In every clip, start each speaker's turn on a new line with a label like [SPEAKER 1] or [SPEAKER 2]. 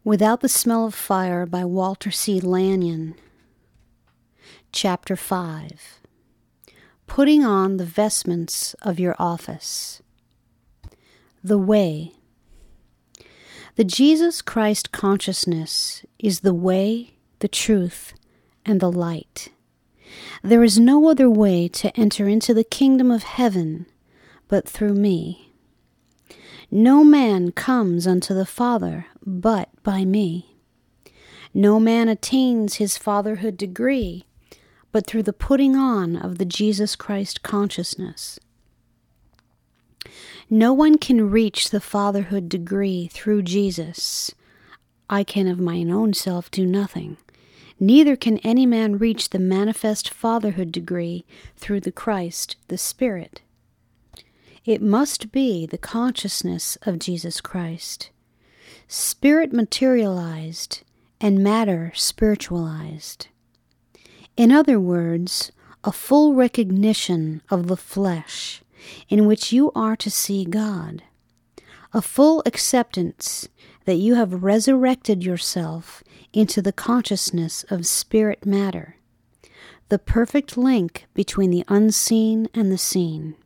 [SPEAKER 1] Without the Smell of Fire by Walter C. Lanyon. Chapter 5. Putting on the Vestments of Your Office. The Way. The Jesus Christ consciousness is the way, the truth, and the light. There is no other way to enter into the kingdom of heaven but through me. No man comes unto the Father but by me. No man attains his fatherhood degree but through the putting on of the Jesus Christ consciousness. No one can reach the fatherhood degree through Jesus. I can of mine own self do nothing. Neither can any man reach the manifest fatherhood degree through the Christ, the Spirit. It must be the consciousness of Jesus Christ, spirit materialized and matter spiritualized. In other words, a full recognition of the flesh in which you are to see God, a full acceptance that you have resurrected yourself into the consciousness of spirit matter, the perfect link between the unseen and the seen.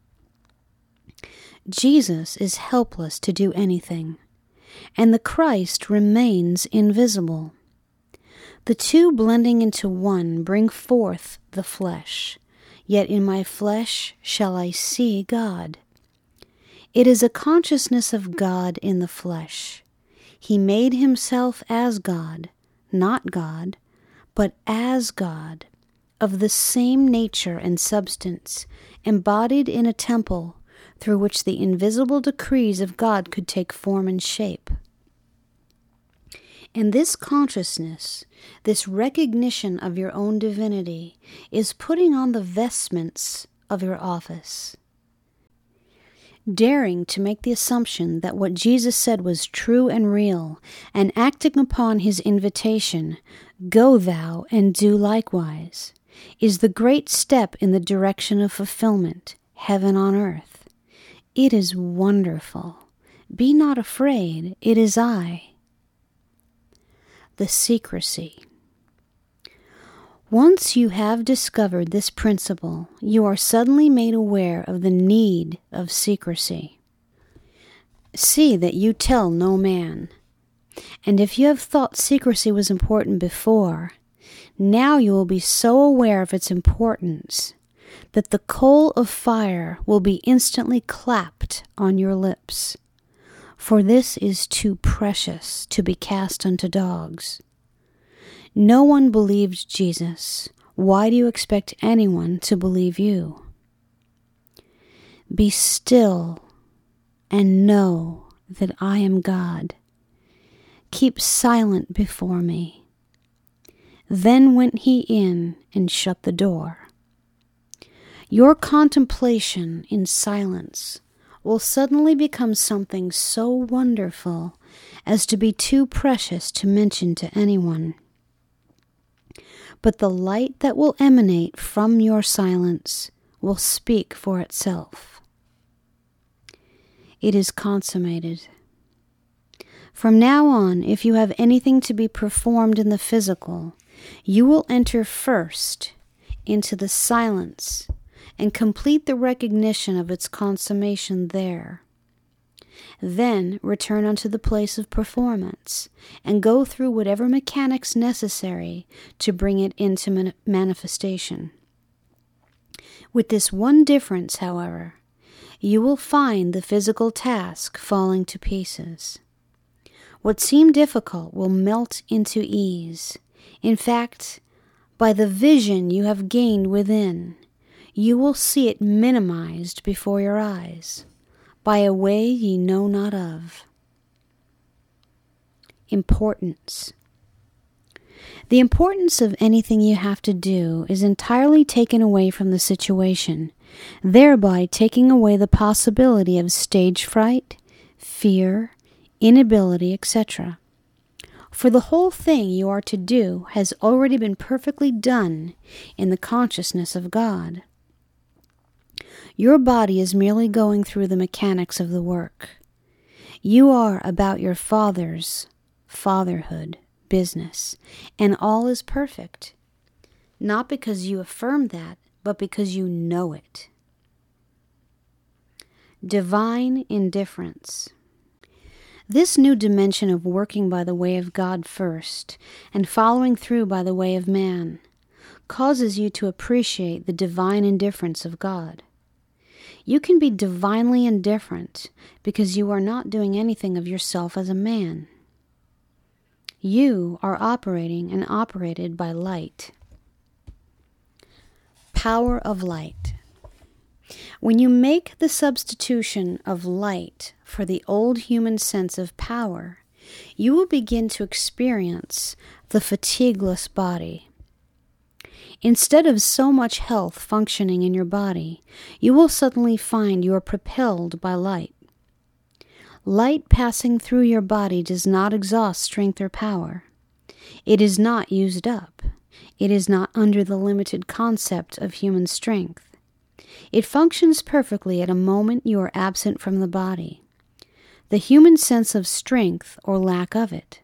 [SPEAKER 1] Jesus is helpless to do anything, and the Christ remains invisible. The two blending into one bring forth the flesh, yet in my flesh shall I see God. It is a consciousness of God in the flesh. He made himself as God, not God, but as God, of the same nature and substance, embodied in a temple through which the invisible decrees of God could take form and shape. And this consciousness, this recognition of your own divinity, is putting on the vestments of your office. Daring to make the assumption that what Jesus said was true and real, and acting upon his invitation, "Go thou and do likewise," is the great step in the direction of fulfillment, heaven on earth. It is wonderful. Be not afraid, it is I. The secrecy. Once you have discovered this principle, you are suddenly made aware of the need of secrecy. See that you tell no man. And if you have thought secrecy was important before, now you will be so aware of its importance that the coal of fire will be instantly clapped on your lips. For this is too precious to be cast unto dogs. No one believed Jesus. Why do you expect anyone to believe you? Be still and know that I am God. Keep silent before me. Then went he in and shut the door. Your contemplation in silence will suddenly become something so wonderful as to be too precious to mention to anyone. But the light that will emanate from your silence will speak for itself. It is consummated. From now on, if you have anything to be performed in the physical, you will enter first into the silence and complete the recognition of its consummation there. Then return unto the place of performance, and go through whatever mechanics necessary to bring it into manifestation. With this one difference, however, you will find the physical task falling to pieces. What seemed difficult will melt into ease. In fact, by the vision you have gained within, you will see it minimized before your eyes, by a way ye know not of. Importance. The importance of anything you have to do is entirely taken away from the situation, thereby taking away the possibility of stage fright, fear, inability, etc. For the whole thing you are to do has already been perfectly done in the consciousness of God. Your body is merely going through the mechanics of the work. You are about your Father's fatherhood business, and all is perfect. Not because you affirm that, but because you know it. Divine indifference. This new dimension of working by the way of God first and following through by the way of man causes you to appreciate the divine indifference of God. You can be divinely indifferent because you are not doing anything of yourself as a man. You are operating and operated by light. Power of light. When you make the substitution of light for the old human sense of power, you will begin to experience the fatigueless body. Instead of so much health functioning in your body, you will suddenly find you are propelled by light. Light passing through your body does not exhaust strength or power. It is not used up. It is not under the limited concept of human strength. It functions perfectly at a moment you are absent from the body. The human sense of strength or lack of it.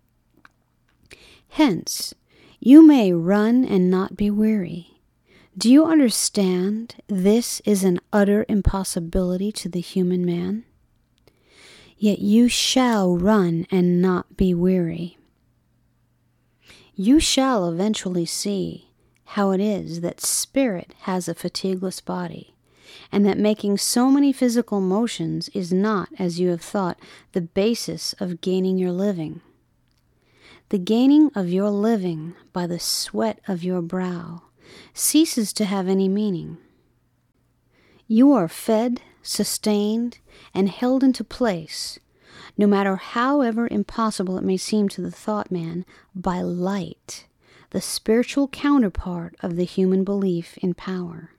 [SPEAKER 1] Hence, you may run and not be weary. Do you understand this is an utter impossibility to the human man? Yet you shall run and not be weary. You shall eventually see how it is that spirit has a fatigueless body, and that making so many physical motions is not, as you have thought, the basis of gaining your living. The gaining of your living by the sweat of your brow ceases to have any meaning. You are fed, sustained, and held into place, no matter however impossible it may seem to the thought man, by light, the spiritual counterpart of the human belief in power.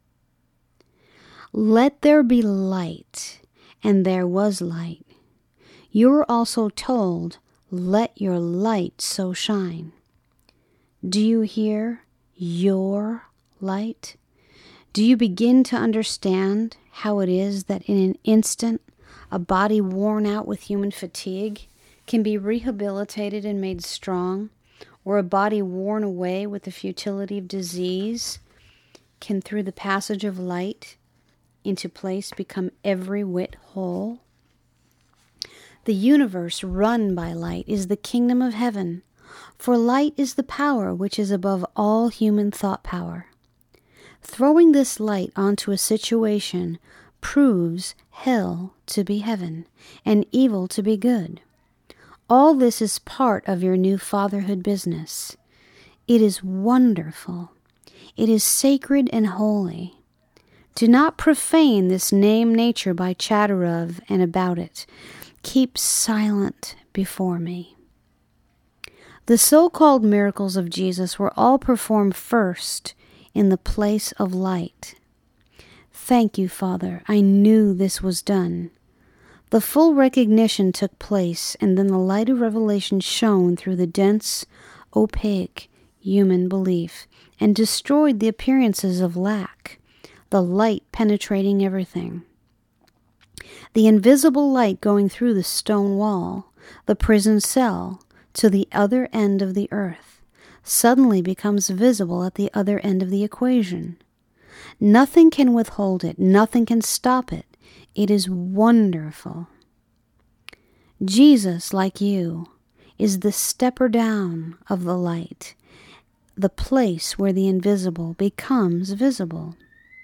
[SPEAKER 1] Let there be light, and there was light. You are also told, let your light so shine. Do you hear your light? Do you begin to understand how it is that in an instant a body worn out with human fatigue can be rehabilitated and made strong, or a body worn away with the futility of disease can, through the passage of light into place, become every whit whole? The universe run by light is the kingdom of heaven, for light is the power which is above all human thought power. Throwing this light onto a situation proves hell to be heaven and evil to be good. All this is part of your new fatherhood business. It is wonderful. It is sacred and holy. Do not profane this name nature by chatter of and about it. Keep silent before me. The so-called miracles of Jesus were all performed first in the place of light. Thank you, Father. I knew this was done. The full recognition took place, and then the light of revelation shone through the dense, opaque human belief and destroyed the appearances of lack, the light penetrating everything. The invisible light going through the stone wall, the prison cell, to the other end of the earth, suddenly becomes visible at the other end of the equation. Nothing can withhold it. Nothing can stop it. It is wonderful. Jesus, like you, is the stepper down of the light, the place where the invisible becomes visible.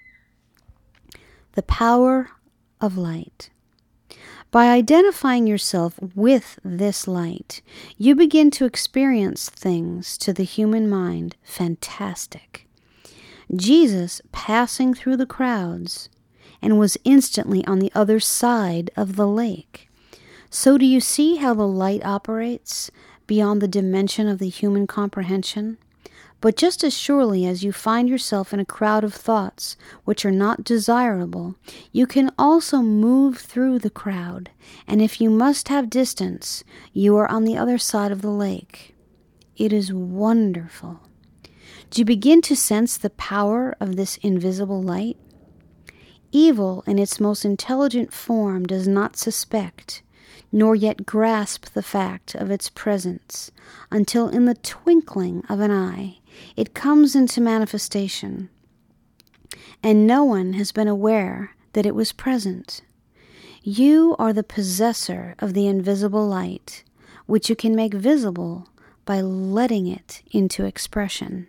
[SPEAKER 1] The power of light. By identifying yourself with this light, you begin to experience things to the human mind fantastic. Jesus passing through the crowds and was instantly on the other side of the lake. So do you see how the light operates beyond the dimension of the human comprehension? But just as surely as you find yourself in a crowd of thoughts which are not desirable, you can also move through the crowd, and if you must have distance, you are on the other side of the lake. It is wonderful. Do you begin to sense the power of this invisible light? Evil in its most intelligent form does not suspect, nor yet grasp the fact of its presence, until in the twinkling of an eye it comes into manifestation, and no one has been aware that it was present. You are the possessor of the invisible light, which you can make visible by letting it into expression.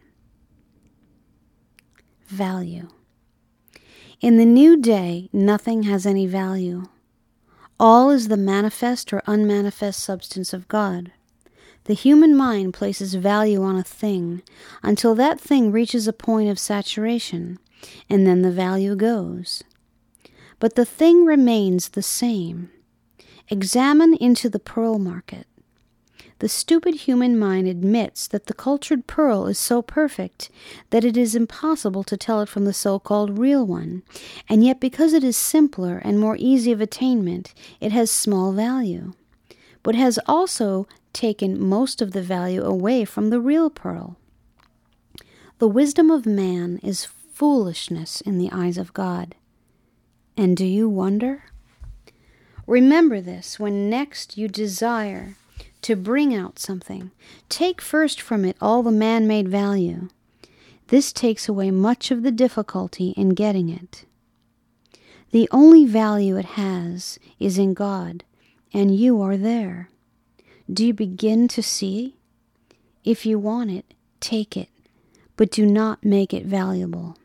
[SPEAKER 1] Value. In the new day, nothing has any value. All is the manifest or unmanifest substance of God. The human mind places value on a thing until that thing reaches a point of saturation, and then the value goes. But the thing remains the same. Examine into the pearl market. The stupid human mind admits that the cultured pearl is so perfect that it is impossible to tell it from the so-called real one, and yet because it is simpler and more easy of attainment, it has small value, but has also taken most of the value away from the real pearl. The wisdom of man is foolishness in the eyes of God. And do you wonder? Remember this when next you desire to bring out something. Take first from it all the man-made value. This takes away much of the difficulty in getting it. The only value it has is in God, and you are there. Do you begin to see? If you want it, take it, but do not make it valuable.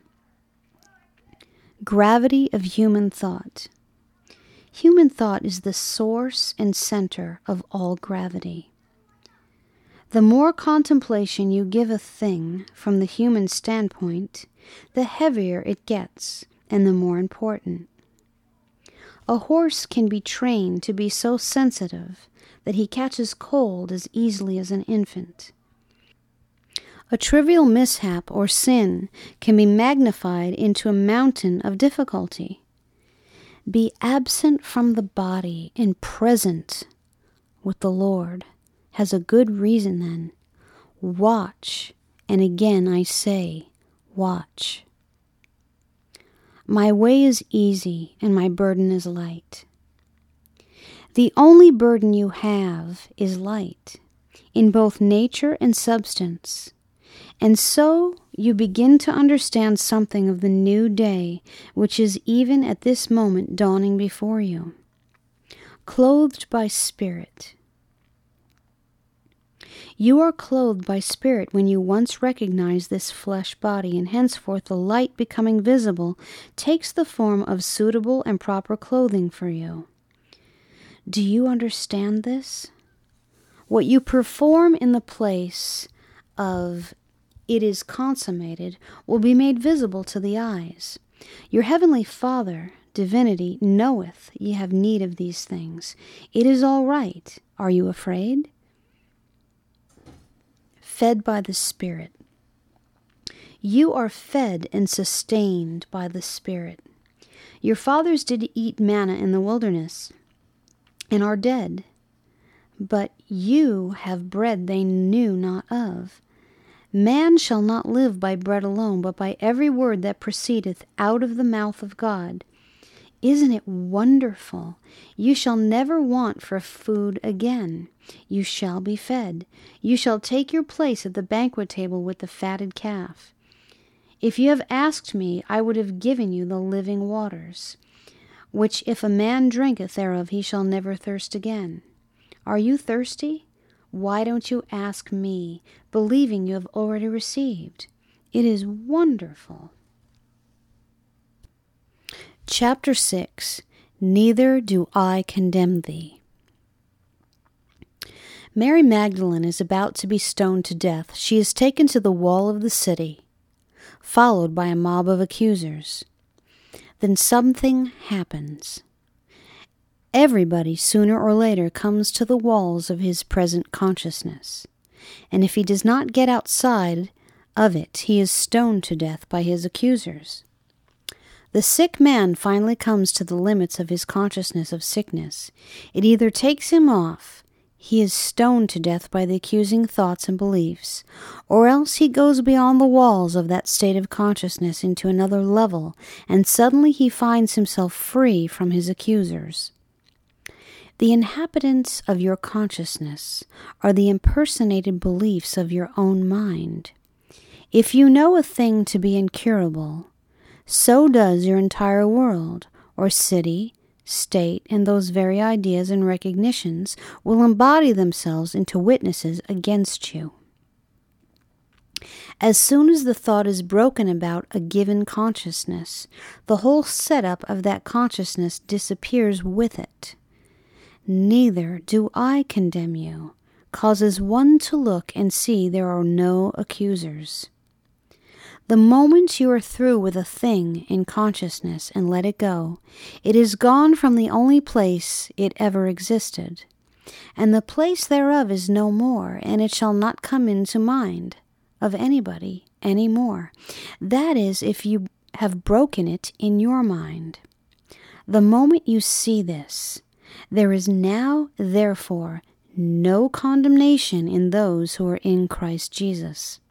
[SPEAKER 1] Gravity of human thought. Human thought is the source and center of all gravity. The more contemplation you give a thing from the human standpoint, the heavier it gets and the more important. A horse can be trained to be so sensitive that he catches cold as easily as an infant. A trivial mishap or sin can be magnified into a mountain of difficulty. Be absent from the body and present with the Lord has a good reason then. Watch, and again I say, watch. My way is easy and my burden is light. The only burden you have is light, in both nature and substance. And so you begin to understand something of the new day, which is even at this moment dawning before you. Clothed by Spirit. You are clothed by Spirit when you once recognize this flesh body, and henceforth the light becoming visible takes the form of suitable and proper clothing for you. Do you understand this? What you perform in the place of it is consummated will be made visible to the eyes. Your heavenly Father, divinity, knoweth ye have need of these things. It is all right. Are you afraid? Fed by the Spirit. You are fed and sustained by the Spirit. Your fathers did eat manna in the wilderness and are dead, but you have bread they knew not of. Man shall not live by bread alone, but by every word that proceedeth out of the mouth of God. Isn't it wonderful? You shall never want for food again. You shall be fed. You shall take your place at the banquet table with the fatted calf. If you have asked me, I would have given you the living waters, which if a man drinketh thereof, he shall never thirst again. Are you thirsty? Why don't you ask me, believing you have already received? It is wonderful. Chapter 6. Neither do I condemn thee. Mary Magdalene is about to be stoned to death. She is taken to the wall of the city, followed by a mob of accusers. Then something happens. Everybody, sooner or later, comes to the walls of his present consciousness, and if he does not get outside of it, he is stoned to death by his accusers. The sick man finally comes to the limits of his consciousness of sickness. It either takes him off, he is stoned to death by the accusing thoughts and beliefs, or else he goes beyond the walls of that state of consciousness into another level, and suddenly he finds himself free from his accusers. The inhabitants of your consciousness are the impersonated beliefs of your own mind. If you know a thing to be incurable, so does your entire world, or city, state, and those very ideas and recognitions will embody themselves into witnesses against you. As soon as the thought is broken about a given consciousness, the whole setup of that consciousness disappears with it. Neither do I condemn you, causes one to look and see there are no accusers. The moment you are through with a thing in consciousness and let it go, it is gone from the only place it ever existed, and the place thereof is no more, and it shall not come into mind of anybody any more. That is, if you have broken it in your mind. The moment you see this, there is now, therefore, no condemnation in those who are in Christ Jesus.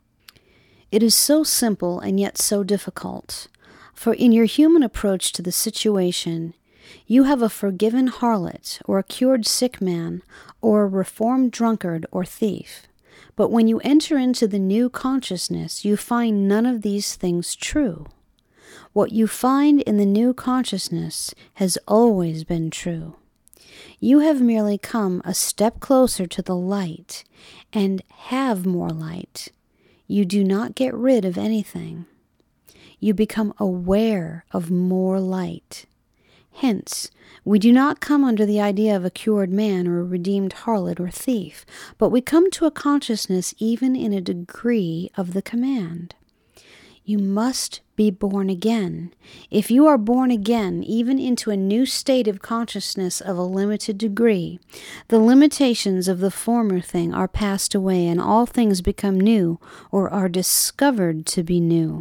[SPEAKER 1] It is so simple and yet so difficult, for in your human approach to the situation, you have a forgiven harlot or a cured sick man or a reformed drunkard or thief. But when you enter into the new consciousness, you find none of these things true. What you find in the new consciousness has always been true. You have merely come a step closer to the light and have more light. You do not get rid of anything. You become aware of more light. Hence, we do not come under the idea of a cured man or a redeemed harlot or thief, but we come to a consciousness even in a degree of the command. You must be born again. If you are born again, even into a new state of consciousness of a limited degree, the limitations of the former thing are passed away and all things become new or are discovered to be new.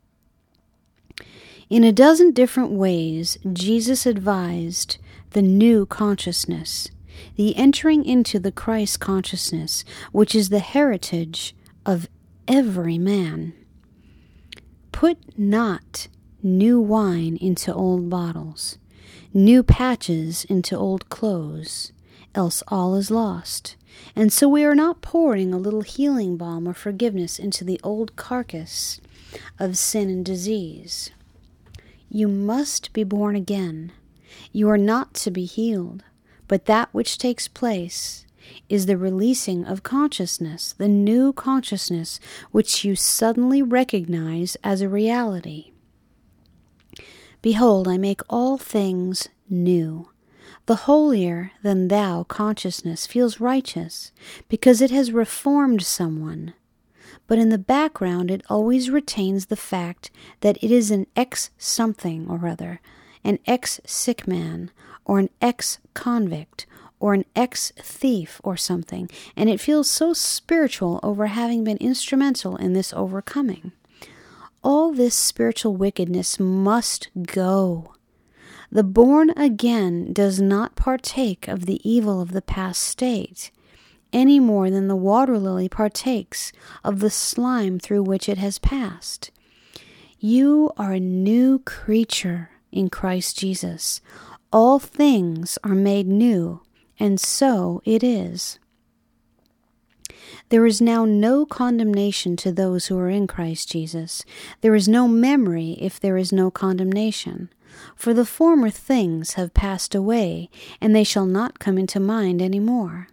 [SPEAKER 1] In a dozen different ways, Jesus advised the new consciousness, the entering into the Christ consciousness, which is the heritage of every man. Put not new wine into old bottles, new patches into old clothes, else all is lost. And so we are not pouring a little healing balm or forgiveness into the old carcass of sin and disease. You must be born again. You are not to be healed, but that which takes place is the releasing of consciousness, the new consciousness which you suddenly recognize as a reality. Behold, I make all things new. The holier than thou consciousness feels righteous because it has reformed someone. But in the background it always retains the fact that it is an ex-something or other, an ex-sick man, or an ex-convict, or an ex-thief or something, and it feels so spiritual over having been instrumental in this overcoming. All this spiritual wickedness must go. The born again does not partake of the evil of the past state, any more than the water lily partakes of the slime through which it has passed. You are a new creature in Christ Jesus. All things are made new, and so it is. There is now no condemnation to those who are in Christ Jesus. There is no memory if there is no condemnation. For the former things have passed away, and they shall not come into mind any more.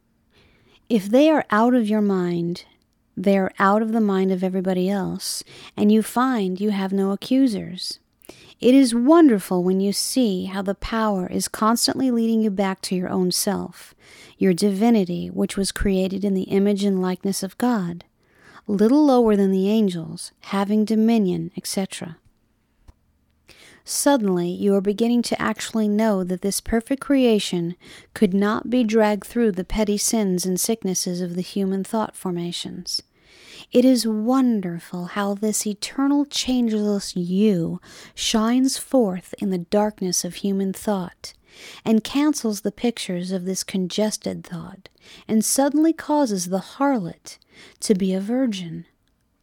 [SPEAKER 1] If they are out of your mind, they are out of the mind of everybody else, and you find you have no accusers. It is wonderful when you see how the power is constantly leading you back to your own self, your divinity, which was created in the image and likeness of God, little lower than the angels, having dominion, etc. Suddenly, you are beginning to actually know that this perfect creation could not be dragged through the petty sins and sicknesses of the human thought formations. It is wonderful how this eternal changeless you shines forth in the darkness of human thought, and cancels the pictures of this congested thought, and suddenly causes the harlot to be a virgin.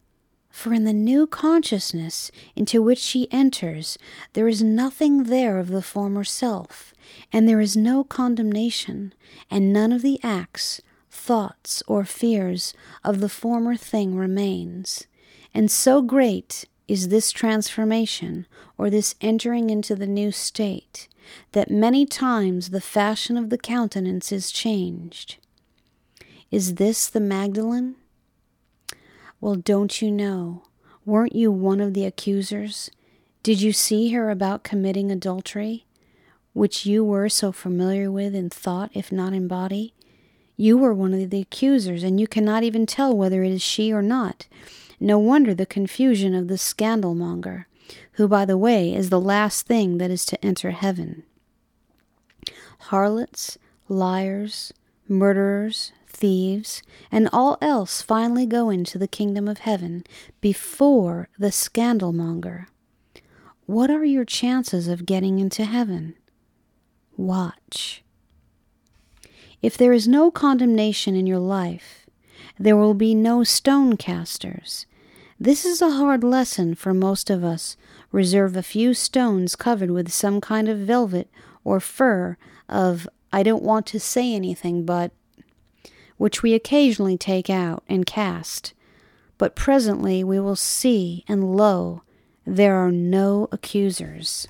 [SPEAKER 1] For in the new consciousness into which she enters, there is nothing there of the former self, and there is no condemnation, and none of the acts, thoughts, or fears of the former thing remains. And so great is this transformation, or this entering into the new state, that many times the fashion of the countenance is changed. Is this the Magdalene? Well, don't you know? Weren't you one of the accusers? Did you see her about committing adultery, which you were so familiar with in thought, if not in body? You were one of the accusers, and you cannot even tell whether it is she or not. No wonder the confusion of the scandalmonger, who, by the way, is the last thing that is to enter heaven. Harlots, liars, murderers, thieves, and all else finally go into the kingdom of heaven before the scandalmonger. What are your chances of getting into heaven? Watch. If there is no condemnation in your life, there will be no stone casters. This is a hard lesson for most of us. Reserve a few stones covered with some kind of velvet or fur of, I don't want to say anything but, which we occasionally take out and cast. But presently we will see, and lo, there are no accusers.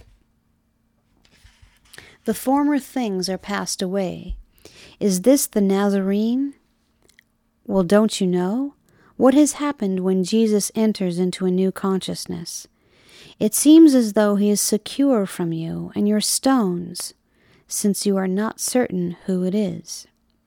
[SPEAKER 1] The former things are passed away. Is this the Nazarene? Well, don't you know? What has happened when Jesus enters into a new consciousness? It seems as though he is secure from you and your stones, since you are not certain who it is.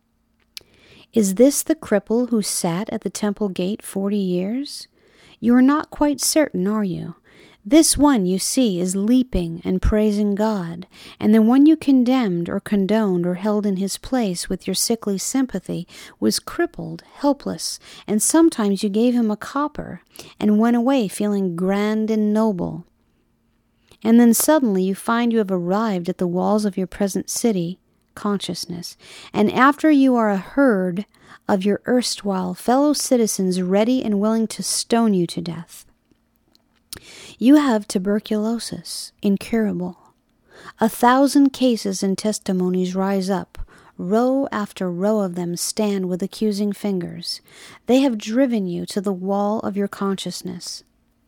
[SPEAKER 1] Is this the cripple who sat at the temple gate 40 years? You are not quite certain, are you? This one, you see, is leaping and praising God, and the one you condemned or condoned or held in his place with your sickly sympathy was crippled, helpless, and sometimes you gave him a copper and went away feeling grand and noble. And then suddenly you find you have arrived at the walls of your present city, consciousness, and after you are a herd of your erstwhile fellow citizens ready and willing to stone you to death. You have tuberculosis, incurable. 1,000 cases and testimonies rise up. Row after row of them stand with accusing fingers. They have driven you to the wall of your consciousness.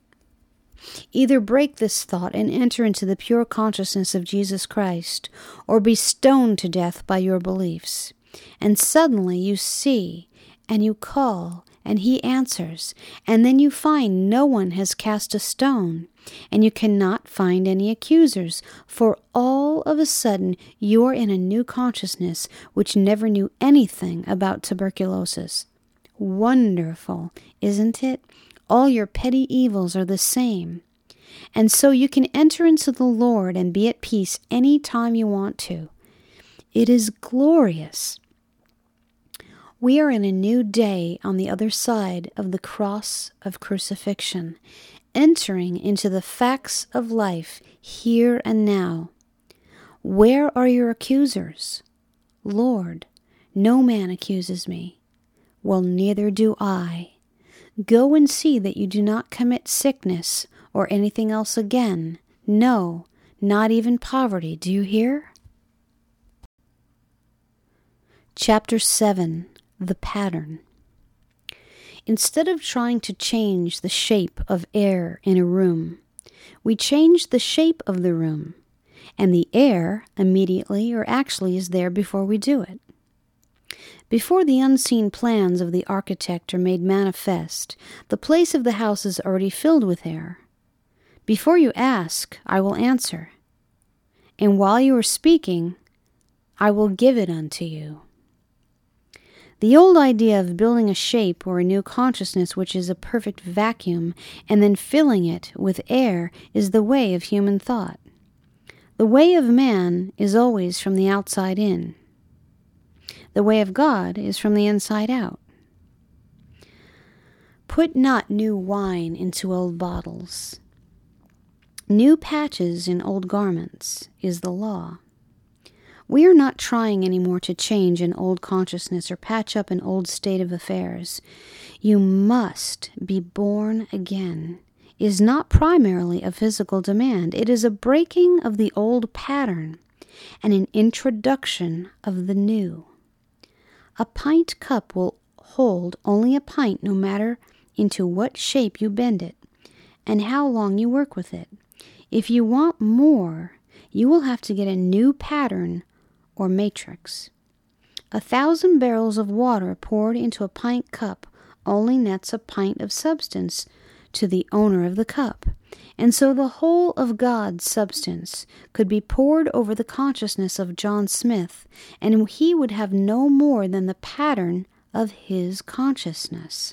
[SPEAKER 1] Either break this thought and enter into the pure consciousness of Jesus Christ, or be stoned to death by your beliefs. And suddenly you see, and you call, and he answers, and then you find no one has cast a stone, and you cannot find any accusers, for all of a sudden you are in a new consciousness which never knew anything about tuberculosis. Wonderful, isn't it? All your petty evils are the same. And so you can enter into the Lord and be at peace any time you want to. It is glorious. We are in a new day on the other side of the cross of crucifixion, entering into the facts of life here and now. Where are your accusers? Lord, no man accuses me. Well, neither do I. Go and see that you do not commit sickness or anything else again. No, not even poverty. Do you hear? Chapter 7. The Pattern. Instead of trying to change the shape of air in a room, we change the shape of the room, and the air immediately or actually is there before we do it. Before the unseen plans of the architect are made manifest, the place of the house is already filled with air. Before you ask, I will answer, and while you are speaking, I will give it unto you. The old idea of building a shape or a new consciousness which is a perfect vacuum and then filling it with air is the way of human thought. The way of man is always from the outside in. The way of God is from the inside out. Put not new wine into old bottles. New patches in old garments is the law. We are not trying anymore to change an old consciousness or patch up an old state of affairs. You must be born again is not primarily a physical demand. It is a breaking of the old pattern and an introduction of the new. A pint cup will hold only a pint no matter into what shape you bend it and how long you work with it. If you want more, you will have to get a new pattern or matrix. 1,000 barrels of water poured into a pint cup only nets a pint of substance to the owner of the cup. And so the whole of God's substance could be poured over the consciousness of John Smith, and he would have no more than the pattern of his consciousness.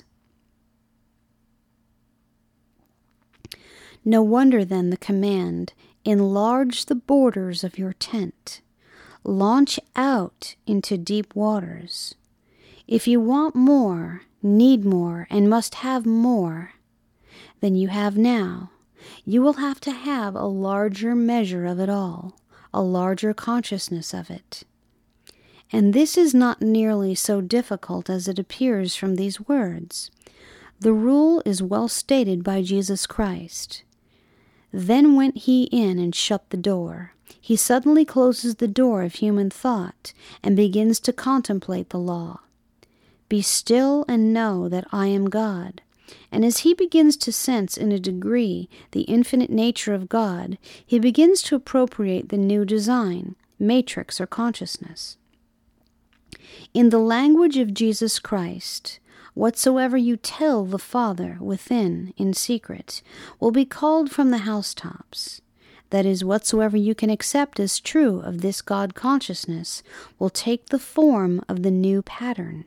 [SPEAKER 1] No wonder then the command, enlarge the borders of your tent. Launch out into deep waters. If you want more, need more, and must have more than you have now, you will have to have a larger measure of it all, a larger consciousness of it. And this is not nearly so difficult as it appears from these words. The rule is well stated by Jesus Christ. Then went he in and shut the door. He suddenly closes the door of human thought and begins to contemplate the law. Be still and know that I am God. And as he begins to sense in a degree the infinite nature of God, he begins to appropriate the new design, matrix or consciousness. In the language of Jesus Christ, whatsoever you tell the Father within in secret will be called from the housetops. That is, whatsoever you can accept as true of this God consciousness will take the form of the new pattern.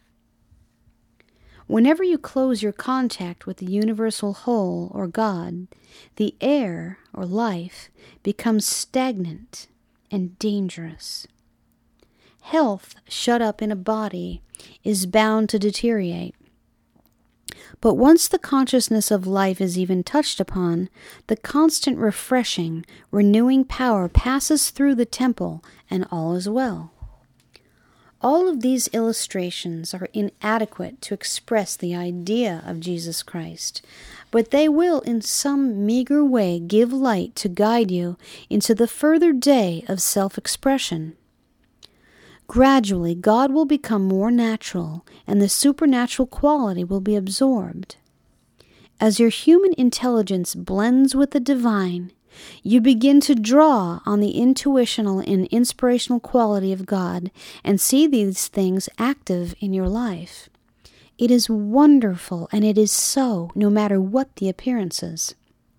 [SPEAKER 1] Whenever you close your contact with the universal whole or God, the air or life becomes stagnant and dangerous. Health shut up in a body is bound to deteriorate. But once the consciousness of life is even touched upon, the constant refreshing, renewing power passes through the temple and all is well. All of these illustrations are inadequate to express the idea of Jesus Christ, but they will in some meager way give light to guide you into the further day of self-expression. Gradually, God will become more natural, and the supernatural quality will be absorbed. As your human intelligence blends with the divine, you begin to draw on the intuitional and inspirational quality of God and see these things active in your life. It is wonderful, and it is so, no matter what the appearances.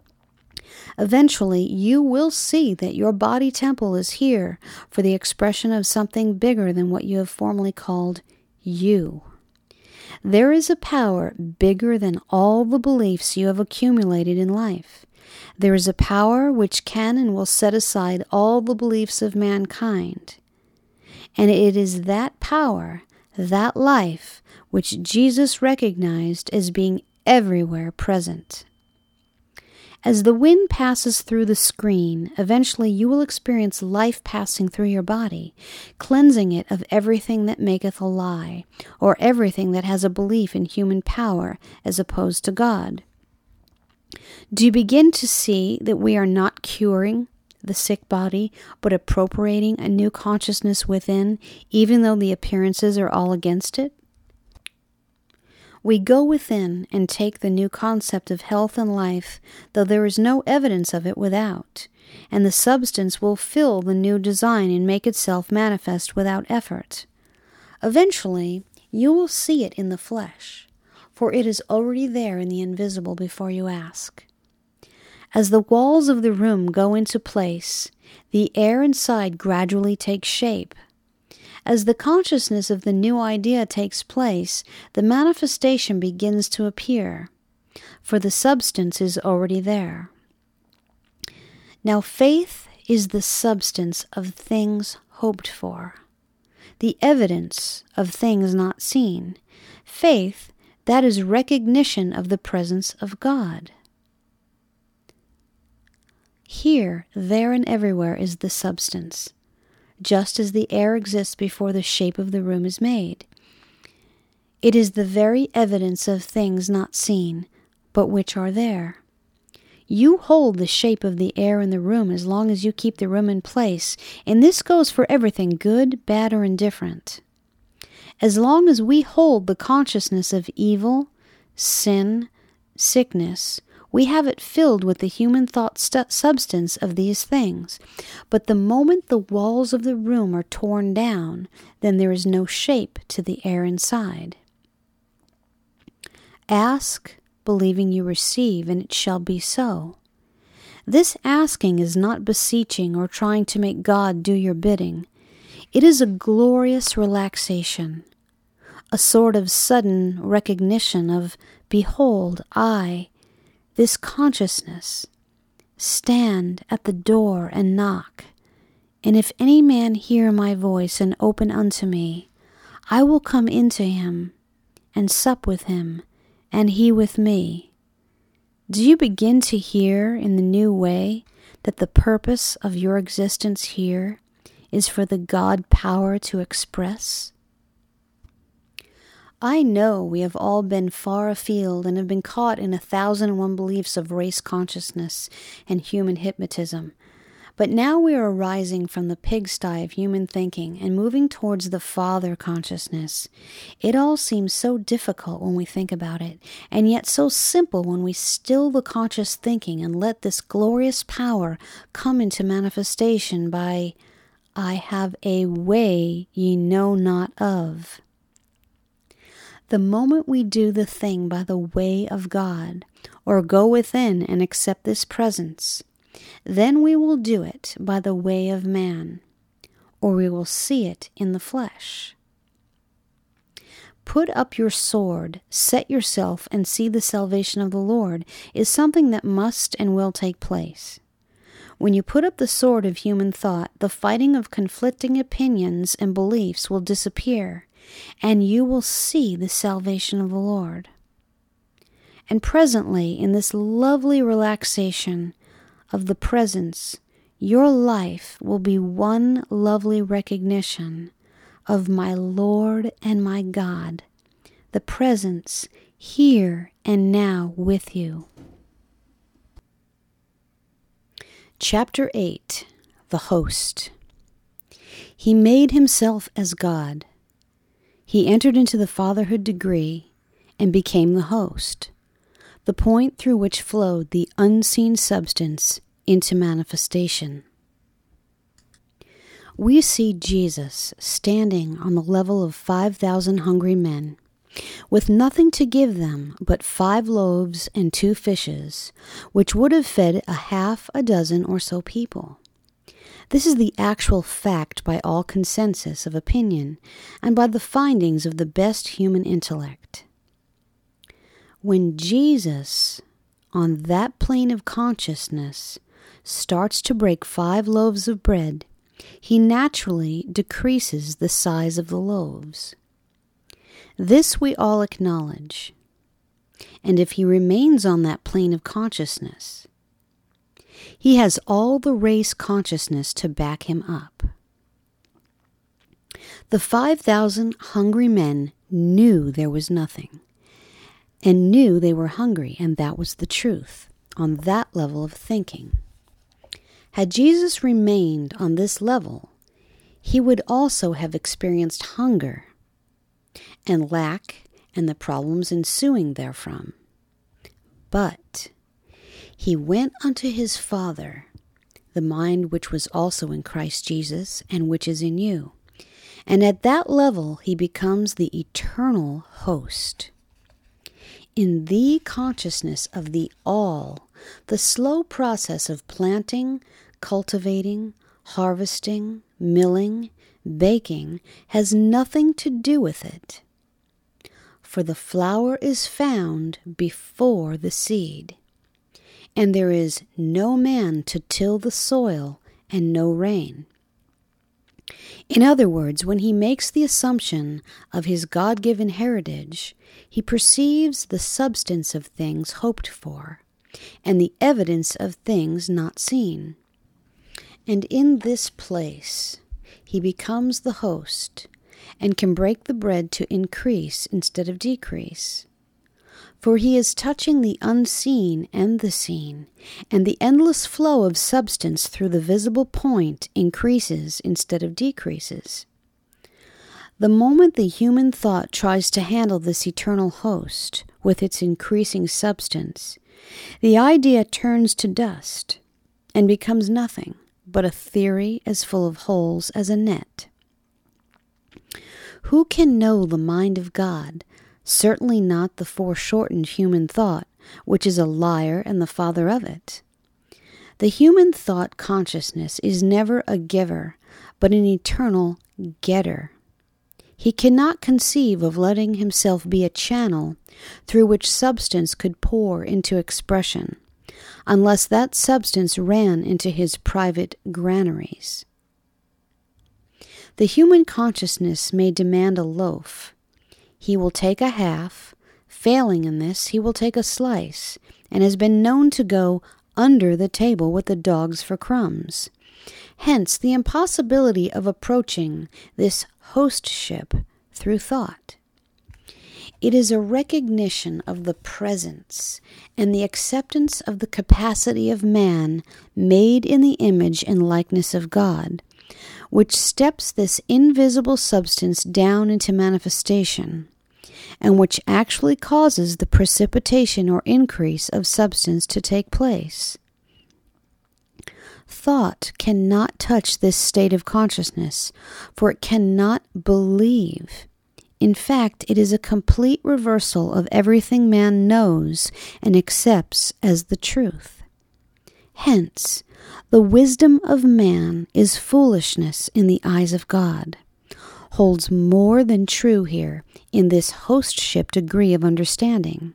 [SPEAKER 1] Eventually, you will see that your body temple is here for the expression of something bigger than what you have formerly called you. There is a power bigger than all the beliefs you have accumulated in life. There is a power which can and will set aside all the beliefs of mankind. And it is that power, that life, which Jesus recognized as being everywhere present. As the wind passes through the screen, eventually you will experience life passing through your body, cleansing it of everything that maketh a lie, or everything that has a belief in human power as opposed to God. Do you begin to see that we are not curing the sick body, but appropriating a new consciousness within, even though the appearances are all against it? We go within and take the new concept of health and life, though there is no evidence of it without, and the substance will fill the new design and make itself manifest without effort. Eventually, you will see it in the flesh, for it is already there in the invisible before you ask. As the walls of the room go into place, the air inside gradually takes shape. As the consciousness of the new idea takes place, the manifestation begins to appear, for the substance is already there. Now faith is the substance of things hoped for, the evidence of things not seen. Faith, that is recognition of the presence of God. Here, there, and everywhere is the substance. just as the air exists before the shape of the room is made. It is the very evidence of things not seen, but which are there. You hold the shape of the air in the room as long as you keep the room in place, and this goes for everything good, bad, or indifferent. As long as we hold the consciousness of evil, sin, sickness, we have it filled with the human thought substance of these things. But the moment the walls of the room are torn down, then there is no shape to the air inside. Ask, believing you receive, and it shall be so. This asking is not beseeching or trying to make God do your bidding. It is a glorious relaxation, a sort of sudden recognition of, behold, I, this consciousness, stand at the door and knock, and if any man hear my voice and open unto me, I will come into him and sup with him, and he with me. Do you begin to hear in the new way that the purpose of your existence here is for the God power to express? I know we have all been far afield and have been caught in 1,001 beliefs of race consciousness and human hypnotism. But now we are arising from the pigsty of human thinking and moving towards the Father consciousness. It all seems so difficult when we think about it, and yet so simple when we still the conscious thinking and let this glorious power come into manifestation by, I have a way ye know not of. The moment we do the thing by the way of God, or go within and accept this presence, then we will do it by the way of man, or we will see it in the flesh. Put up your sword, set yourself, and see the salvation of the Lord is something that must and will take place. When you put up the sword of human thought, the fighting of conflicting opinions and beliefs will disappear, and you will see the salvation of the Lord. And presently, in this lovely relaxation of the presence, your life will be one lovely recognition of my Lord and my God, the presence here and now with you. Chapter 8. The Host. He made himself as God. He entered into the fatherhood degree and became the host, the point through which flowed the unseen substance into manifestation. We see Jesus standing on the level of 5,000 hungry men, with nothing to give them but 5 loaves and 2 fishes, which would have fed a half a dozen or so people. This is the actual fact by all consensus of opinion and by the findings of the best human intellect. When Jesus, on that plane of consciousness, starts to break 5 loaves of bread, he naturally decreases the size of the loaves. This we all acknowledge. And if he remains on that plane of consciousness, he has all the race consciousness to back him up. The 5,000 hungry men knew there was nothing, and knew they were hungry, and that was the truth, on that level of thinking. Had Jesus remained on this level, he would also have experienced hunger and lack and the problems ensuing therefrom. But he went unto his Father, the mind which was also in Christ Jesus and which is in you. And at that level he becomes the eternal host. In the consciousness of the all, the slow process of planting, cultivating, harvesting, milling, baking has nothing to do with it. For the flower is found before the seed, and there is no man to till the soil and no rain. In other words, when he makes the assumption of his God-given heritage, he perceives the substance of things hoped for, and the evidence of things not seen. And in this place, he becomes the host and can break the bread to increase instead of decrease. For he is touching the unseen and the seen, and the endless flow of substance through the visible point increases instead of decreases. The moment the human thought tries to handle this eternal host with its increasing substance, the idea turns to dust and becomes nothing but a theory as full of holes as a net. Who can know the mind of God? Certainly not the foreshortened human thought, which is a liar and the father of it. The human thought consciousness is never a giver, but an eternal getter. He cannot conceive of letting himself be a channel through which substance could pour into expression, unless that substance ran into his private granaries. The human consciousness may demand a loaf. He will take a half. Failing in this, he will take a slice, and has been known to go under the table with the dogs for crumbs. Hence the impossibility of approaching this hostship through thought. It is a recognition of the presence and the acceptance of the capacity of man made in the image and likeness of God, which steps this invisible substance down into manifestation, and which actually causes the precipitation or increase of substance to take place. Thought cannot touch this state of consciousness, for it cannot believe. In fact, it is a complete reversal of everything man knows and accepts as the truth. Hence, the wisdom of man is foolishness in the eyes of God, holds more than true here in this hostship degree of understanding.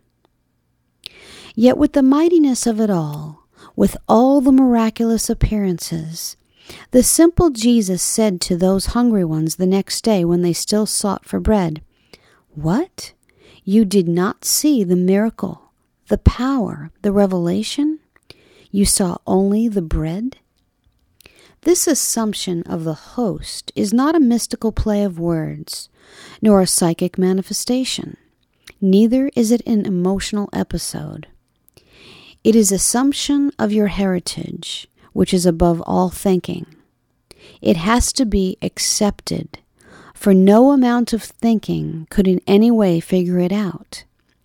[SPEAKER 1] Yet with the mightiness of it all, with all the miraculous appearances, the simple Jesus said to those hungry ones the next day when they still sought for bread, "What? You did not see the miracle, the power, the revelation? You saw only the bread?" This assumption of the host is not a mystical play of words, nor a psychic manifestation. Neither is it an emotional episode. It is assumption of your heritage, which is above all thinking. It has to be accepted, for no amount of thinking could in any way figure it out.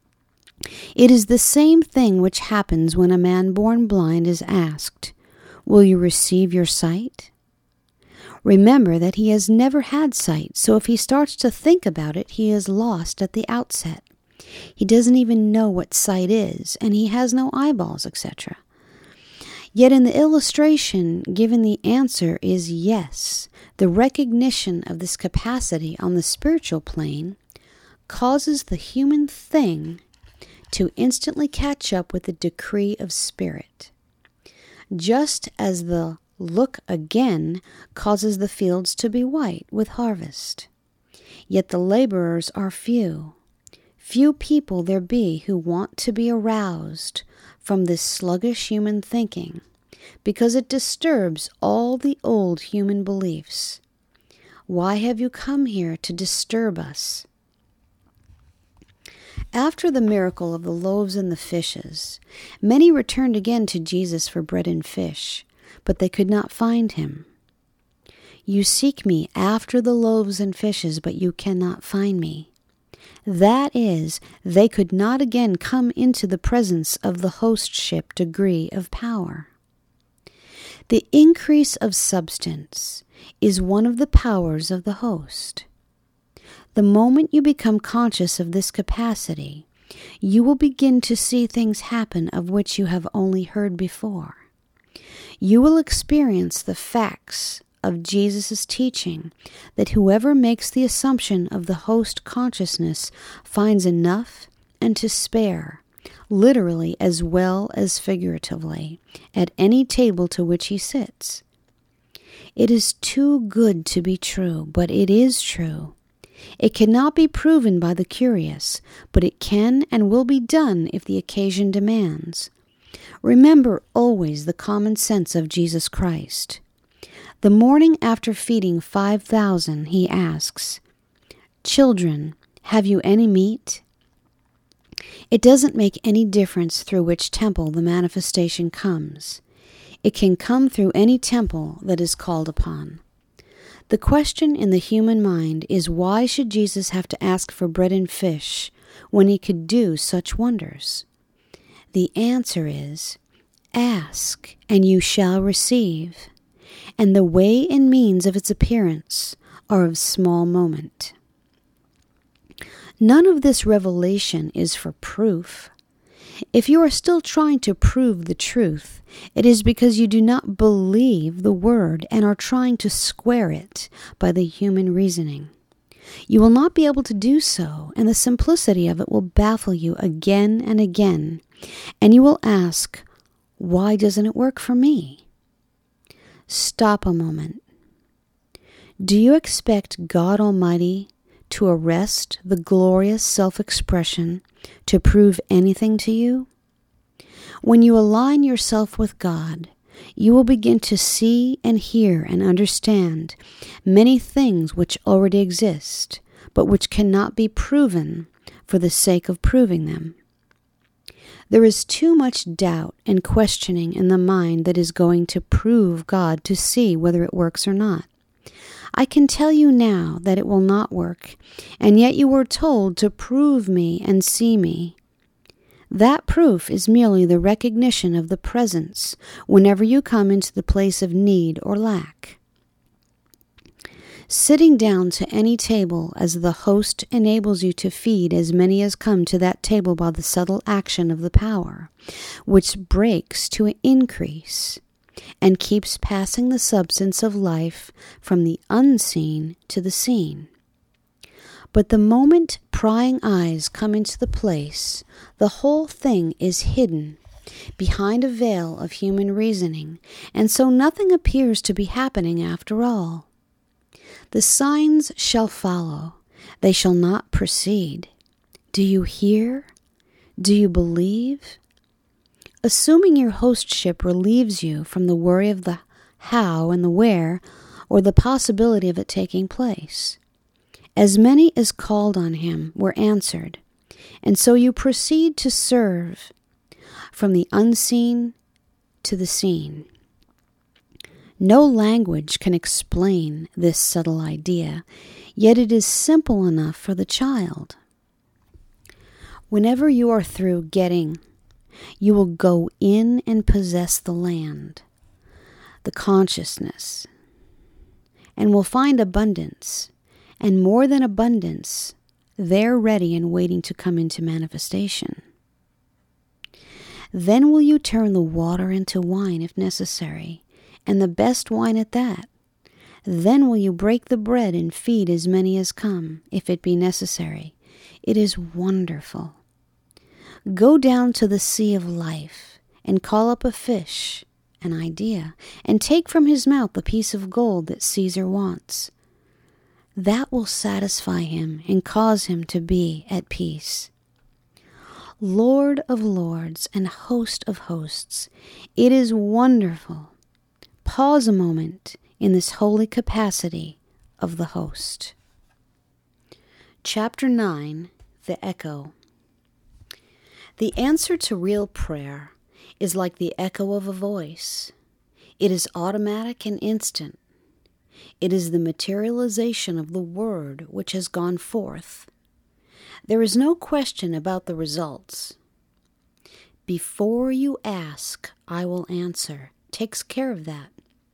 [SPEAKER 1] It is the same thing which happens when a man born blind is asked, "Will you receive your sight?" Remember that he has never had sight, so if he starts to think about it, he is lost at the outset. He doesn't even know what sight is, and he has no eyeballs, etc. Yet in the illustration given, the answer is yes. The recognition of this capacity on the spiritual plane causes the human thing to instantly catch up with the decree of spirit. Just as the look again causes the fields to be white with harvest. Yet the laborers are few. Few people there be who want to be aroused from this sluggish human thinking, because it disturbs all the old human beliefs. Why have you come here to disturb us? After the miracle of the loaves and the fishes, many returned again to Jesus for bread and fish, but they could not find him. You seek me after the loaves and fishes, but you cannot find me. That is, they could not again come into the presence of the hostship degree of power. The increase of substance is one of the powers of the host. The moment you become conscious of this capacity, you will begin to see things happen of which you have only heard before. You will experience the facts of Jesus' teaching that whoever makes the assumption of the host consciousness finds enough and to spare, literally as well as figuratively, at any table to which he sits. It is too good to be true, but it is true. It cannot be proven by the curious, but it can and will be done if the occasion demands. Remember always the common sense of Jesus Christ. The morning after feeding 5,000, he asks, "Children, have you any meat?" It doesn't make any difference through which temple the manifestation comes. It can come through any temple that is called upon. The question in the human mind is, why should Jesus have to ask for bread and fish when he could do such wonders? The answer is, ask and you shall receive, and the way and means of its appearance are of small moment. None of this revelation is for proof. If you are still trying to prove the truth, it is because you do not believe the word and are trying to square it by the human reasoning. You will not be able to do so, and the simplicity of it will baffle you again and again, and you will ask, why doesn't it work for me? Stop a moment. Do you expect God Almighty to arrest the glorious self-expression to prove anything to you? When you align yourself with God, you will begin to see and hear and understand many things which already exist, but which cannot be proven for the sake of proving them. There is too much doubt and questioning in the mind that is going to prove God to see whether it works or not. I can tell you now that it will not work, and yet you were told to prove me and see me. That proof is merely the recognition of the presence whenever you come into the place of need or lack. Sitting down to any table as the host enables you to feed as many as come to that table by the subtle action of the power, which breaks to increase and keeps passing the substance of life from the unseen to the seen. But the moment prying eyes come into the place, the whole thing is hidden behind a veil of human reasoning, and so nothing appears to be happening after all. The signs shall follow, they shall not proceed. Do you hear? Do you believe? Assuming your hostship relieves you from the worry of the how and the where, or the possibility of it taking place. As many as called on him were answered, and so you proceed to serve from the unseen to the seen. No language can explain this subtle idea, yet it is simple enough for the child. Whenever you are through getting, you will go in and possess the land, the consciousness, and will find abundance, and more than abundance, there ready and waiting to come into manifestation. Then will you turn the water into wine if necessary, and the best wine at that. Then will you break the bread and feed as many as come, if it be necessary. It is wonderful. Go down to the sea of life, and call up a fish, an idea, and take from his mouth the piece of gold that Caesar wants. That will satisfy him and cause him to be at peace. Lord of lords and host of hosts, it is wonderful. Pause a moment in this holy capacity of the host. Chapter 9, The Echo. The answer to real prayer is like the echo of a voice. It is automatic and instant. It is the materialization of the word which has gone forth. There is no question about the results. Before you ask, I will answer takes care of that.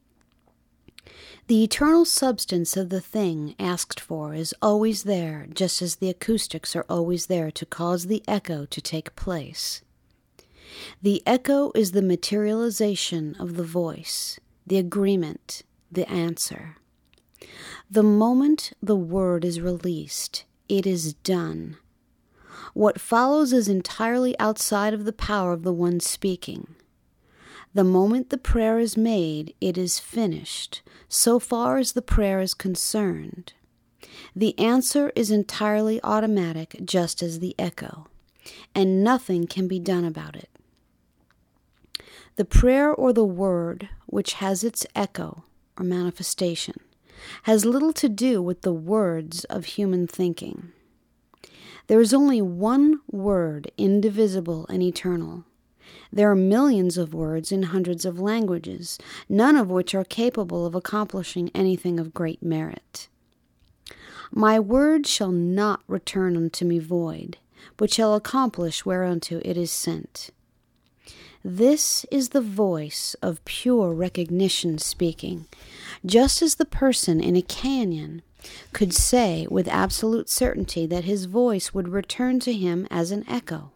[SPEAKER 1] The eternal substance of the thing asked for is always there, just as the acoustics are always there to cause the echo to take place. The echo is the materialization of the voice, the agreement, the answer. The moment the word is released, it is done. What follows is entirely outside of the power of the one speaking. The moment the prayer is made, it is finished, so far as the prayer is concerned. The answer is entirely automatic, just as the echo, and nothing can be done about it. The prayer or the word, which has its echo, or manifestation, has little to do with the words of human thinking. There is only one word, indivisible and eternal. There are millions of words in hundreds of languages, none of which are capable of accomplishing anything of great merit. My word shall not return unto me void, but shall accomplish whereunto it is sent. This is the voice of pure recognition speaking, just as the person in a canyon could say with absolute certainty that his voice would return to him as an echo.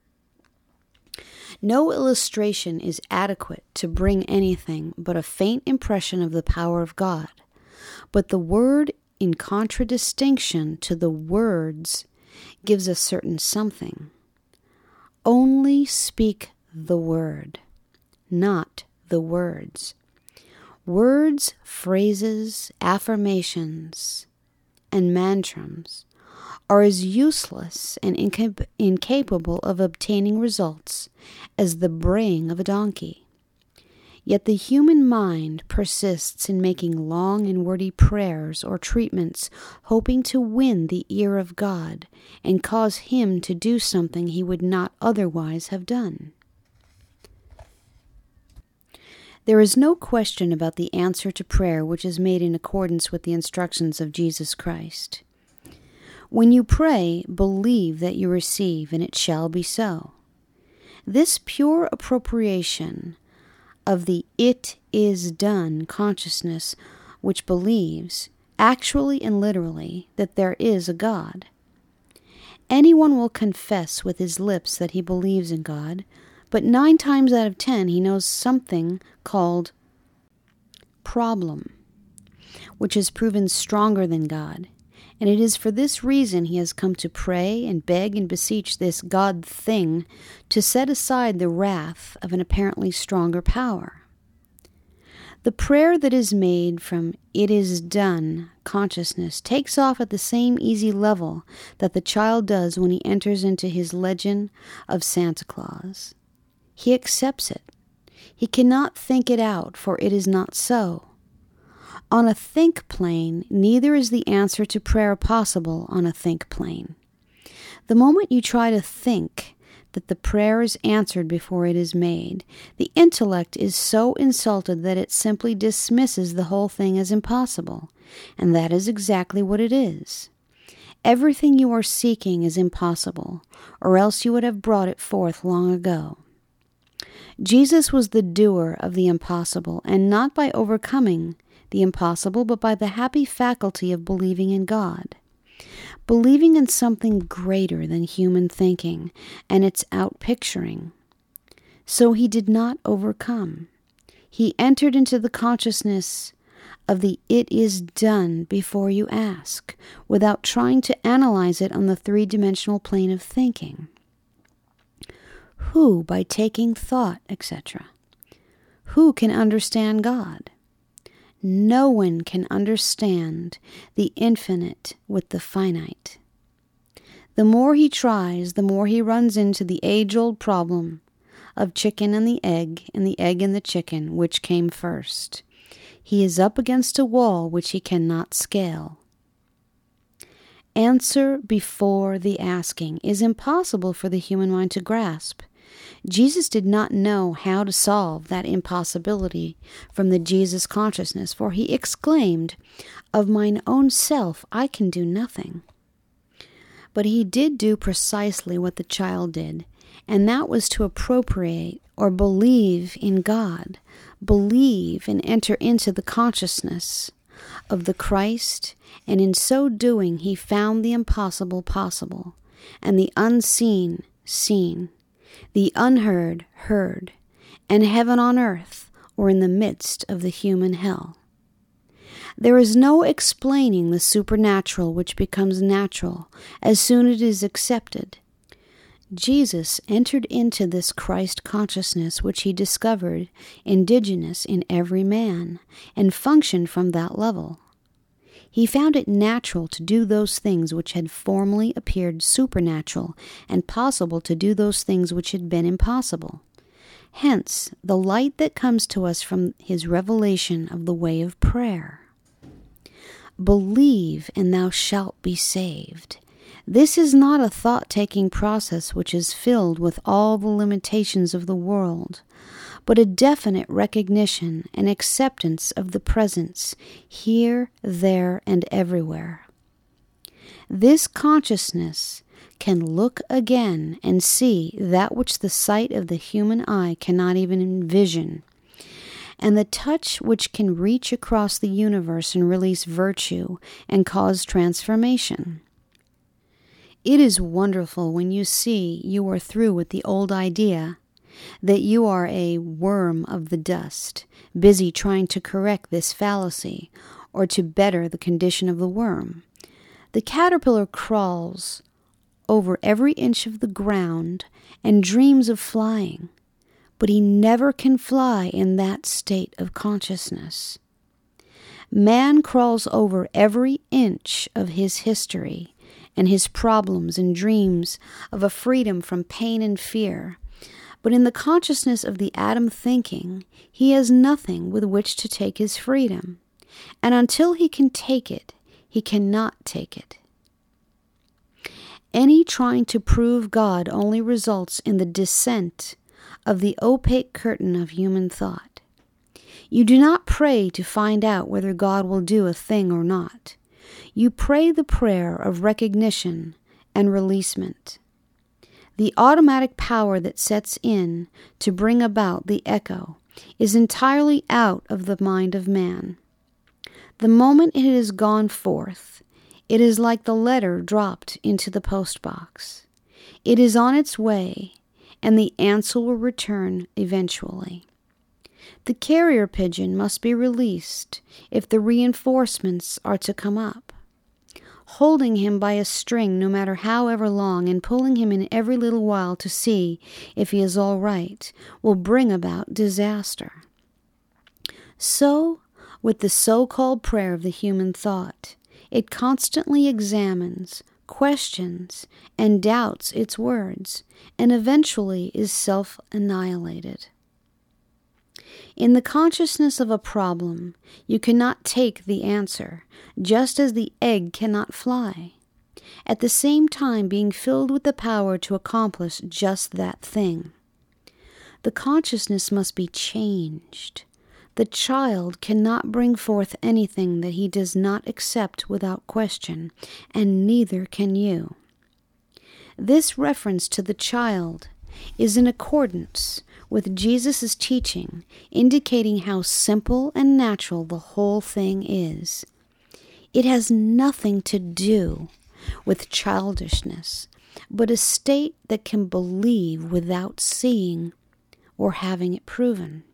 [SPEAKER 1] No illustration is adequate to bring anything but a faint impression of the power of God, but the word in contradistinction to the words gives a certain something. Only speak the word, not the words. Words, phrases, affirmations, and mantrams are as useless and incapable of obtaining results as the braying of a donkey. Yet the human mind persists in making long and wordy prayers or treatments, hoping to win the ear of God and cause him to do something he would not otherwise have done. There is no question about the answer to prayer which is made in accordance with the instructions of Jesus Christ. When you pray, believe that you receive, and it shall be so. This pure appropriation of the "it is done" consciousness which believes, actually and literally, that there is a God. Anyone will confess with his lips that he believes in God, but 9 times out of 10 he knows something called problem, which has proven stronger than God. And it is for this reason he has come to pray and beg and beseech this God thing to set aside the wrath of an apparently stronger power. The prayer that is made from "it is done" consciousness takes off at the same easy level that the child does when he enters into his legend of Santa Claus. He accepts it. He cannot think it out, for it is not so. On a think plane, neither is the answer to prayer possible on a think plane. The moment you try to think that the prayer is answered before it is made, the intellect is so insulted that it simply dismisses the whole thing as impossible, and that is exactly what it is. Everything you are seeking is impossible, or else you would have brought it forth long ago. Jesus was the doer of the impossible, and not by overcoming the impossible, but by the happy faculty of believing in God, believing in something greater than human thinking and its outpicturing. So he did not overcome. He entered into the consciousness of the "it is done" before you ask, without trying to analyze it on the 3-dimensional plane of thinking. Who, by taking thought, etc. Who can understand God? No one can understand the infinite with the finite. The more he tries, the more he runs into the age-old problem of chicken and the egg and the chicken, which came first. He is up against a wall which he cannot scale. Answer before the asking is impossible for the human mind to grasp. Jesus did not know how to solve that impossibility from the Jesus consciousness, for he exclaimed, "Of mine own self I can do nothing." But he did do precisely what the child did, and that was to appropriate or believe in God, believe and enter into the consciousness of the Christ, and in so doing he found the impossible possible, and the unseen seen, the unheard heard, and heaven on earth, or in the midst of the human hell. There is no explaining the supernatural which becomes natural as soon as it is accepted. Jesus entered into this Christ consciousness which he discovered indigenous in every man, and functioned from that level. He found it natural to do those things which had formerly appeared supernatural, and possible to do those things which had been impossible. Hence, the light that comes to us from his revelation of the way of prayer. Believe, and thou shalt be saved. This is not a thought-taking process which is filled with all the limitations of the world, but a definite recognition and acceptance of the presence here, there, and everywhere. This consciousness can look again and see that which the sight of the human eye cannot even envision, and the touch which can reach across the universe and release virtue and cause transformation. It is wonderful when you see you are through with the old idea that you are a worm of the dust, busy trying to correct this fallacy or to better the condition of the worm. The caterpillar crawls over every inch of the ground and dreams of flying, but he never can fly in that state of consciousness. Man crawls over every inch of his history and his problems and dreams of a freedom from pain and fear, but in the consciousness of the Adam thinking, he has nothing with which to take his freedom, and until he can take it, he cannot take it. Any trying to prove God only results in the descent of the opaque curtain of human thought. You do not pray to find out whether God will do a thing or not. You pray the prayer of recognition and releasement. The automatic power that sets in to bring about the echo is entirely out of the mind of man. The moment it has gone forth, it is like the letter dropped into the postbox. It is on its way, and the answer will return eventually. The carrier pigeon must be released if the reinforcements are to come up. Holding him by a string, no matter however long, and pulling him in every little while to see if he is all right, will bring about disaster. So, with the so-called prayer of the human thought, it constantly examines, questions, and doubts its words, and eventually is self-annihilated. In the consciousness of a problem, you cannot take the answer, just as the egg cannot fly, at the same time being filled with the power to accomplish just that thing. The consciousness must be changed. The child cannot bring forth anything that he does not accept without question, and neither can you. This reference to the child is in accordance with Jesus' teaching, indicating how simple and natural the whole thing is. It has nothing to do with childishness, but a state that can believe without seeing or having it proven.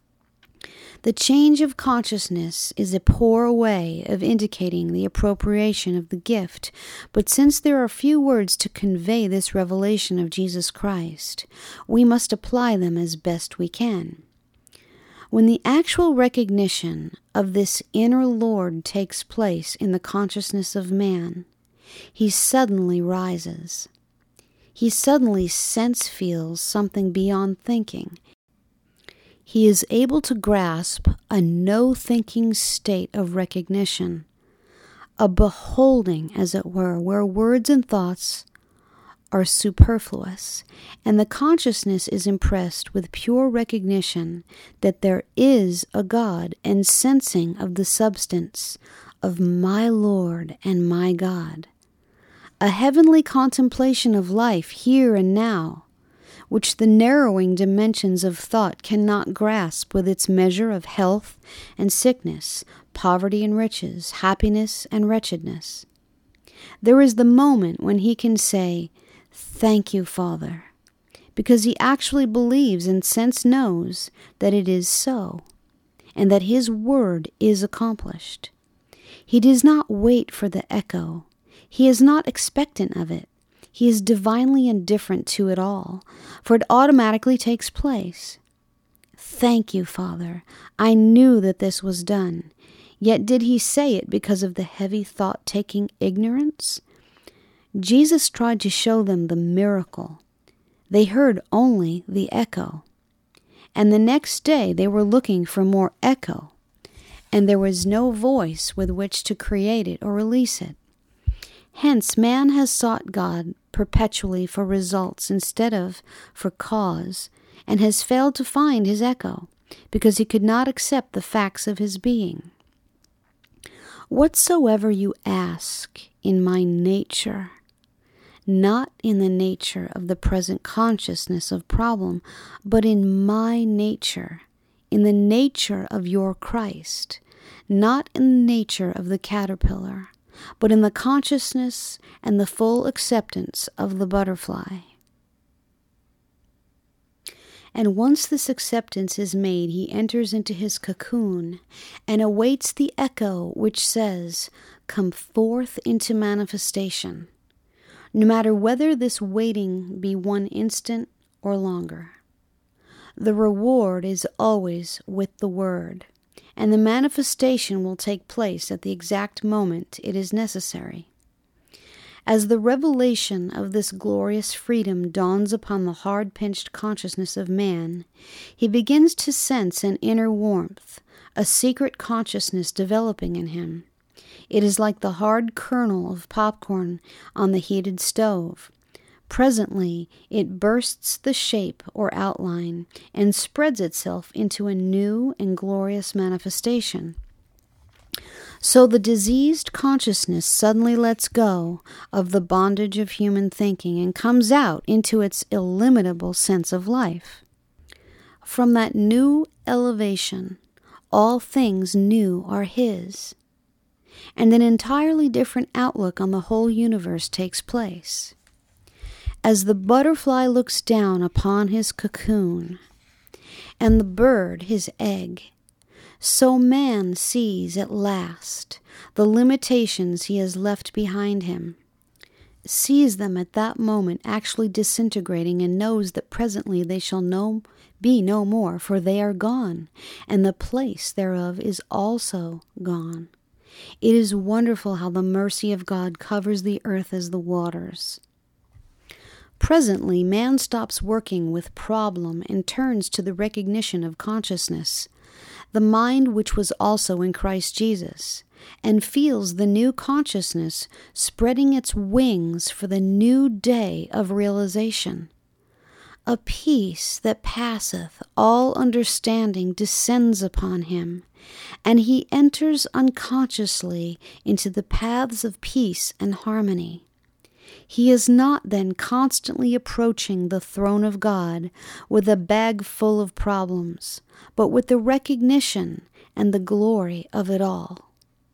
[SPEAKER 1] The change of consciousness is a poor way of indicating the appropriation of the gift, but since there are few words to convey this revelation of Jesus Christ, we must apply them as best we can. When the actual recognition of this inner Lord takes place in the consciousness of man, he suddenly rises. He suddenly sense-feels something beyond thinking. He is able to grasp a no-thinking state of recognition, a beholding, as it were, where words and thoughts are superfluous, and the consciousness is impressed with pure recognition that there is a God and sensing of the substance of my Lord and my God, a heavenly contemplation of life here and now, which the narrowing dimensions of thought cannot grasp with its measure of health and sickness, poverty and riches, happiness and wretchedness. There is the moment when he can say, "Thank you, Father," because he actually believes and sense knows that it is so, and that his word is accomplished. He does not wait for the echo. He is not expectant of it. He is divinely indifferent to it all, for it automatically takes place. Thank you, Father. I knew that this was done. Yet did he say it because of the heavy thought-taking ignorance? Jesus tried to show them the miracle. They heard only the echo. And the next day they were looking for more echo, and there was no voice with which to create it or release it. Hence, man has sought God perpetually for results instead of for cause, and has failed to find his echo, because he could not accept the facts of his being. Whatsoever you ask in my nature, not in the nature of the present consciousness of problem, but in my nature, in the nature of your Christ, not in the nature of the caterpillar, but in the consciousness and the full acceptance of the butterfly. And once this acceptance is made, he enters into his cocoon and awaits the echo which says, "Come forth into manifestation," no matter whether this waiting be 1 instant or longer. The reward is always with the word, and the manifestation will take place at the exact moment it is necessary. As the revelation of this glorious freedom dawns upon the hard-pinched consciousness of man, he begins to sense an inner warmth, a secret consciousness developing in him. It is like the hard kernel of popcorn on the heated stove. Presently, it bursts the shape or outline and spreads itself into a new and glorious manifestation. So the diseased consciousness suddenly lets go of the bondage of human thinking and comes out into its illimitable sense of life. From that new elevation, all things new are his, and an entirely different outlook on the whole universe takes place. As the butterfly looks down upon his cocoon, and the bird his egg, so man sees at last the limitations he has left behind him, sees them at that moment actually disintegrating, and knows that presently they shall be no more, for they are gone, and the place thereof is also gone. It is wonderful how the mercy of God covers the earth as the waters. Presently, man stops working with problem and turns to the recognition of consciousness, the mind which was also in Christ Jesus, and feels the new consciousness spreading its wings for the new day of realization. A peace that passeth all understanding descends upon him, and he enters unconsciously into the paths of peace and harmony. He is not then constantly approaching the throne of God with a bag full of problems, but with the recognition and the glory of it all.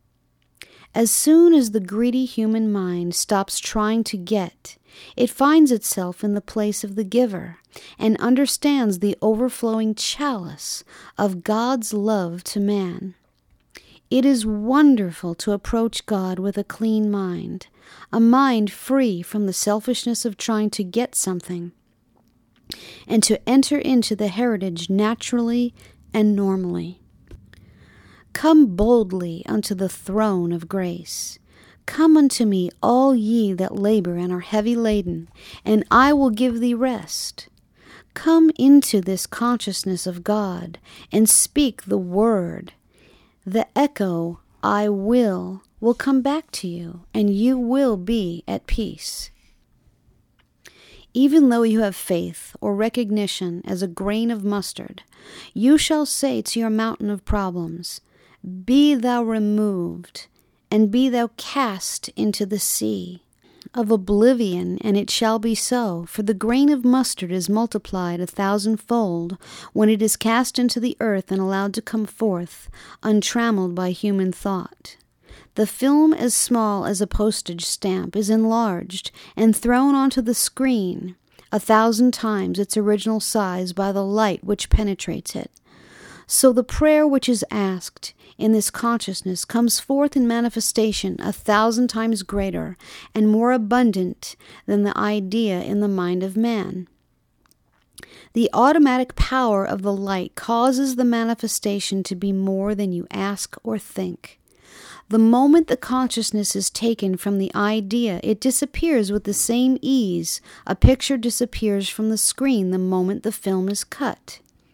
[SPEAKER 1] As soon as the greedy human mind stops trying to get, it finds itself in the place of the giver and understands the overflowing chalice of God's love to man. It is wonderful to approach God with a clean mind, a mind free from the selfishness of trying to get something, and to enter into the heritage naturally and normally. Come boldly unto the throne of grace. Come unto me, all ye that labor and are heavy laden, and I will give thee rest. Come into this consciousness of God, and speak the word. The echo, I will come back to you, and you will be at peace. Even though you have faith or recognition as a grain of mustard, you shall say to your mountain of problems, Be thou removed, and be thou cast into the sea of oblivion, and it shall be so. For the grain of mustard is multiplied 1,000-fold when it is cast into the earth and allowed to come forth, untrammeled by human thought. The film, as small as a postage stamp, is enlarged and thrown onto the screen 1,000 times its original size by the light which penetrates it. So the prayer which is asked in this consciousness comes forth in manifestation 1,000 times greater and more abundant than the idea in the mind of man. The automatic power of the light causes the manifestation to be more than you ask or think. The moment the consciousness is taken from the idea, it disappears with the same ease a picture disappears from the screen the moment the film is cut.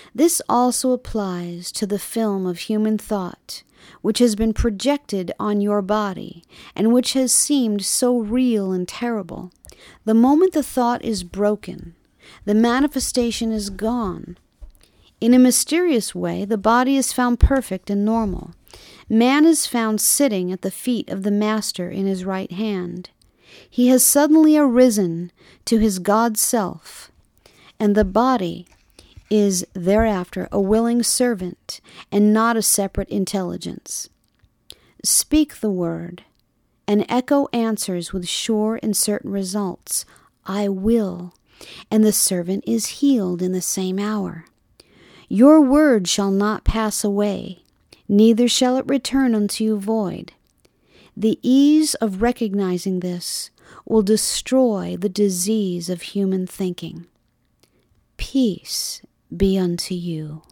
[SPEAKER 1] This also applies to the film of human thought, which has been projected on your body, and which has seemed so real and terrible. The moment the thought is broken, the manifestation is gone. In a mysterious way, the body is found perfect and normal. Man is found sitting at the feet of the Master in his right hand. He has suddenly arisen to his God self, and the body is thereafter a willing servant and not a separate intelligence. Speak the word. An echo answers with sure and certain results, I will, and the servant is healed in the same hour. Your word shall not pass away, neither shall it return unto you void. The ease of recognizing this will destroy the disease of human thinking. Peace be unto you.